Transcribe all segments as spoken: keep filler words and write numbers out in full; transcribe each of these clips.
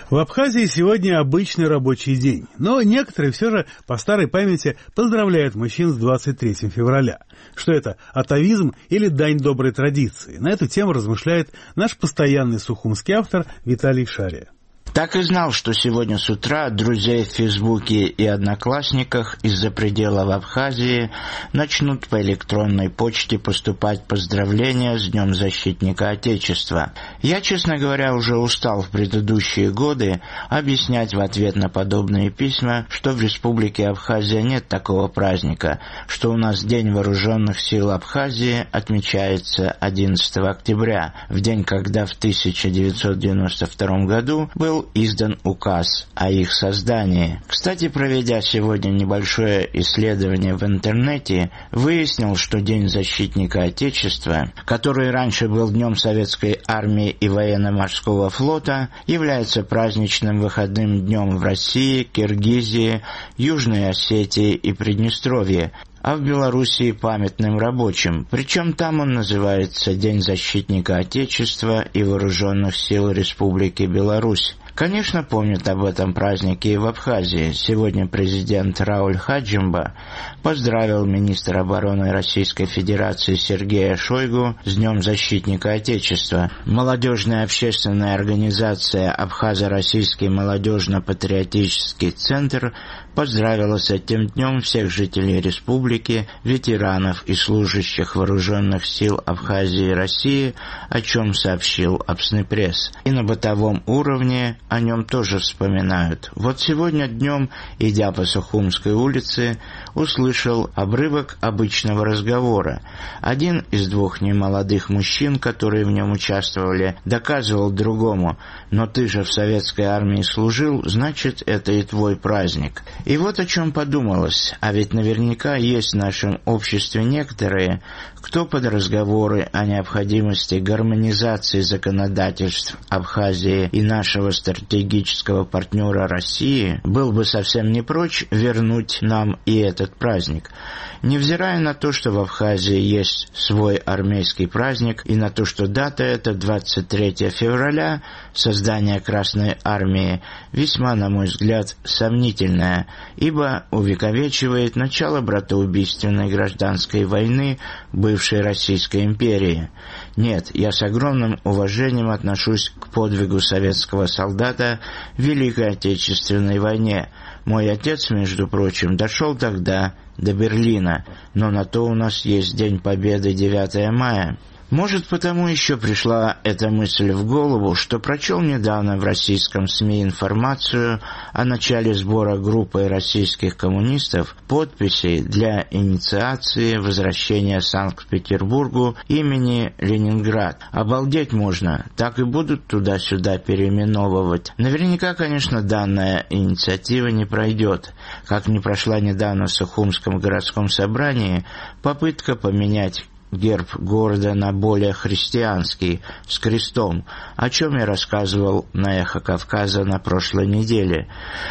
В Абхазии сегодня обычный рабочий день, но некоторые все же по старой памяти поздравляют мужчин с двадцать третьего февраля. Что это, атавизм или дань доброй традиции? На эту тему размышляет наш постоянный сухумский автор Виталий Шария. Так и знал, что сегодня с утра от друзей в Фейсбуке и Одноклассниках из-за пределов Абхазии начнут по электронной почте поступать поздравления с Днем Защитника Отечества. Я, честно говоря, уже устал в предыдущие годы объяснять в ответ на подобные письма, что в Республике Абхазия нет такого праздника, что у нас День Вооруженных сил Абхазии отмечается одиннадцатого октября, в день, когда в тысяча девятьсот девяносто втором году был издан указ о их создании. Кстати, проведя сегодня небольшое исследование в интернете, выяснил, что День Защитника Отечества, который раньше был Днем Советской Армии и Военно-Морского флота, является праздничным выходным днем в России, Киргизии, Южной Осетии и Приднестровье, а в Белоруссии памятным рабочим, причем там он называется День Защитника Отечества и Вооруженных сил Республики Беларусь. Конечно, помнят об этом празднике и в Абхазии. Сегодня президент Рауль Хаджимба поздравил министра обороны Российской Федерации Сергея Шойгу с Днем Защитника Отечества. Молодежная общественная организация «Абхазо-Российский молодежно-патриотический центр» поздравила с этим днем всех жителей республики, ветеранов и служащих вооруженных сил Абхазии и России, о чем сообщил Абснепресс. И на бытовом уровне о нем тоже вспоминают. Вот сегодня днем, идя по Сухумской улице, услышал обрывок обычного разговора. Один из двух немолодых мужчин, которые в нем участвовали, доказывал другому: «Но ты же в советской армии служил, значит, это и твой праздник». И вот о чем подумалось, а ведь наверняка есть в нашем обществе некоторые, кто под разговоры о необходимости гармонизации законодательств Абхазии и нашего стратегического партнера России был бы совсем не прочь вернуть нам и этот праздник. Невзирая на то, что в Абхазии есть свой армейский праздник, и на то, что дата эта двадцать третьего февраля, создание Красной Армии, весьма, на мой взгляд, сомнительная, ибо увековечивает начало братоубийственной гражданской войны бывшей Российской империи. Нет, я с огромным уважением отношусь к подвигу советского солдата в Великой Отечественной войне. Мой отец, между прочим, дошел тогда до Берлина, но на то у нас есть День Победы девятого мая. Может, потому еще пришла эта мысль в голову, что прочел недавно в российском СМИ информацию о начале сбора группой российских коммунистов подписей для инициации возвращения Санкт-Петербургу имени Ленинград. Обалдеть можно, так и будут туда-сюда переименовывать. Наверняка, конечно, данная инициатива не пройдет, как не прошла недавно в Сухумском городском собрании попытка поменять герб города на более христианский, с крестом, о чем я рассказывал на «Эхо Кавказа» на прошлой неделе.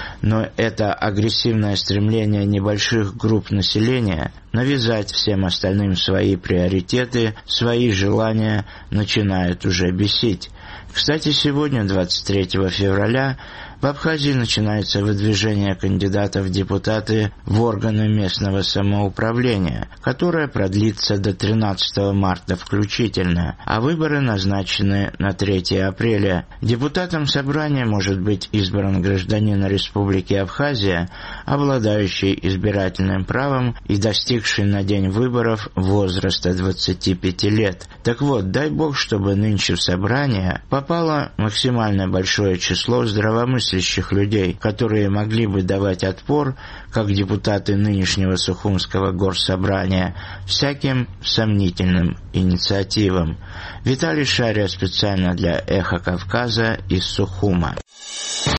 Но это агрессивное стремление небольших групп населения навязать всем остальным свои приоритеты, свои желания начинает уже бесить. Кстати, сегодня, двадцать третьего февраля, в Абхазии начинается выдвижение кандидатов в депутаты в органы местного самоуправления, которое продлится до тринадцатого марта включительно, а выборы назначены на третьего апреля. Депутатом собрания может быть избран гражданин Республики Абхазия, обладающий избирательным правом и достигший на день выборов возраста двадцати пяти лет. Так вот, дай бог, чтобы нынче в собрание попало максимально большое число здравомыслящих людей, которые могли бы давать отпор, как депутаты нынешнего Сухумского горсобрания, всяким сомнительным инициативам. Виталий Шария специально для «Эхо Кавказа» из Сухума.